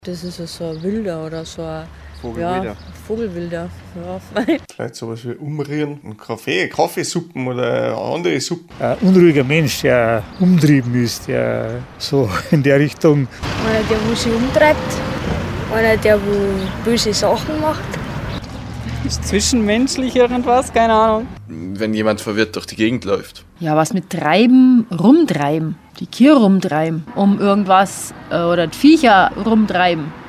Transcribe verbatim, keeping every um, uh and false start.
Das ist so ein Wilder oder so ein Vogelwilder. Ja, Vogelwilder. Ja. Vielleicht sowas wie umrühren, einen Kaffee, Kaffeesuppen oder andere Suppen. Ein unruhiger Mensch, der umtrieben ist, der so in der Richtung. Einer, der wo sich umtreibt, einer, der wo böse Sachen macht. Ist zwischenmenschlich irgendwas? Keine Ahnung. Wenn jemand verwirrt durch die Gegend läuft. Ja, was mit Treiben, rumtreiben. Die Kühe rumtreiben, um irgendwas äh, oder die Viecher rumtreiben.